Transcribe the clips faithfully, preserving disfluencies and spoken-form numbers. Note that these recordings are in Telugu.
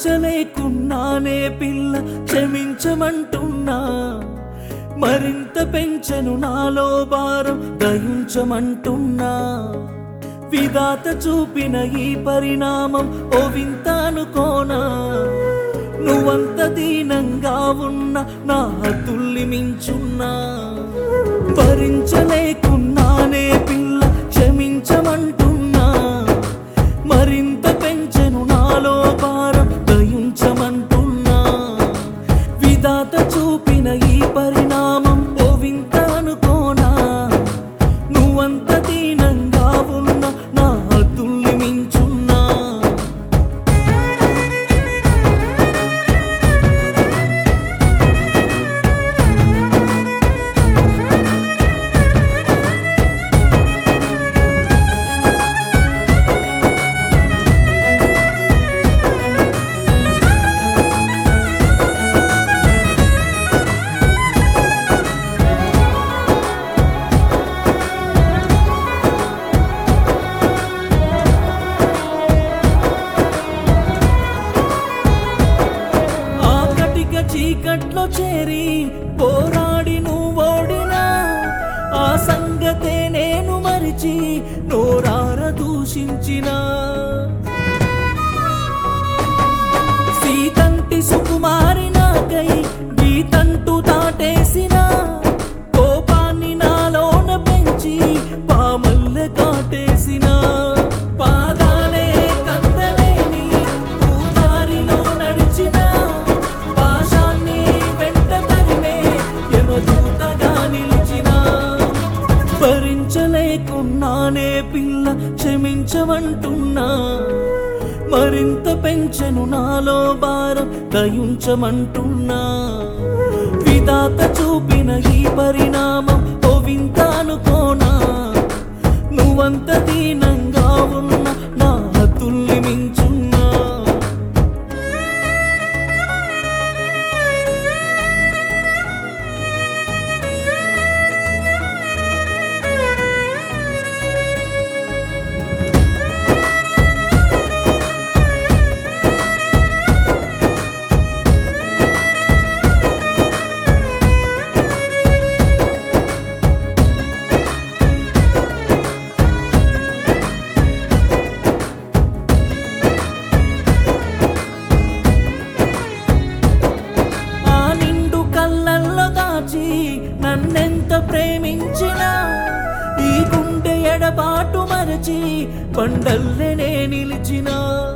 భరించలేకున్నానే పిల్ల క్షమించమంటున్నా, మరింత పెంచెను నాలో భారం దయించమంటున్నా. విధాత చూపిన ఈ పరిణామం ఓ వింత అనుకోనా, నువ్వంత దీనంగా ఉన్న నా హద్దుల్ని మించున్నా. భరించలేకున్నానే పిల్ల క్షమించమంటున్నా, మరింత పెంచెను నాలో భారం దయించమంటున్నా. విధాత చూపిన ఈ పరిణామం ఓ వింత అనుకోనా, నువ్వంత దీనంగా ఉన్న నా హద్దుల్ని మించున్నా. చీకట్లో చేరి పోరాడి నువ్వోడినా, ఆ సంగతే నేను మరిచి నోరార దూషించిన. సీతంటి సుకుమారి నాకై గీతంటూ దాటేసిన, కోపాన్ని నాలోన పెంచి పామల్లె కాటేసిన. పాదాలే కందలేని పూదారిలో నడిచిన, భరించలేకున్నానే పిల్ల క్షమించమంటున్నా, మరింత పెంచెను నాలో భారం దయించమంటున్నా. విధాత చూపిన ఈ పరిణామం ఓ వింత అనుకోనా, నువ్వంత దీనంగా ఉన్న నా హద్దుల్ని మించున్నా. నన్నెంత ప్రేమించినా ఈ గుండె ఎడబాటు మరచి బండల్లెనే నిలిచిన.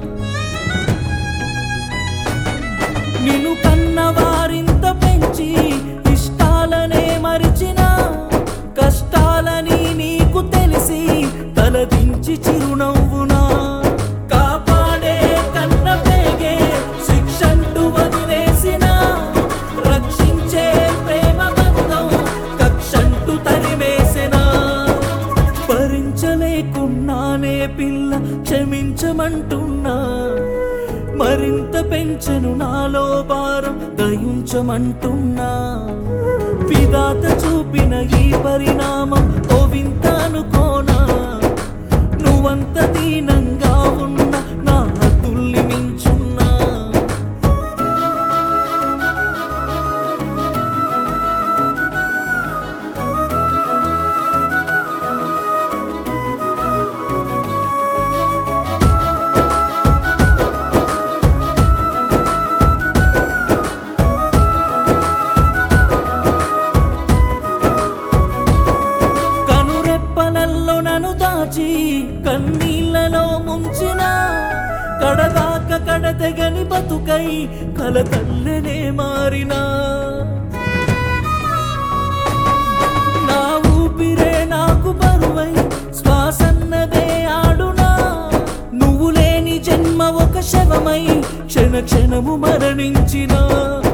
నిన్ను కన్న వారింత పెంచి ఇష్టాలనే మరిచిన, కష్టాలని నీకు తెలిసి తలదించి చిరునవ్వునా. కాపాడే కన్న పేగే శిక్షంటూ వదిలేసిన, రక్షించే భరించలేకున్నానే పిల్ల క్షమించమంటున్నా, మరింత పెంచెను నాలో భారం దయించమంటున్నా. విధాత చూపిన ఈ పరిణామం ఓ వింత అనుకోనా, నువ్వంత దీనంగా ఉన్న నా హద్దుల్ని మించున్నా. కన్నీళ్లలో ముంచిన, కడదాక కడతెగని బతుకై కలతల్లెనే మారినా. నా ఊపిరే నాకు బరువై శ్వాసన్నదే ఆడునా, నువ్వు లేని జన్మ ఒక శవమై క్షణ క్షణము మరణించినా.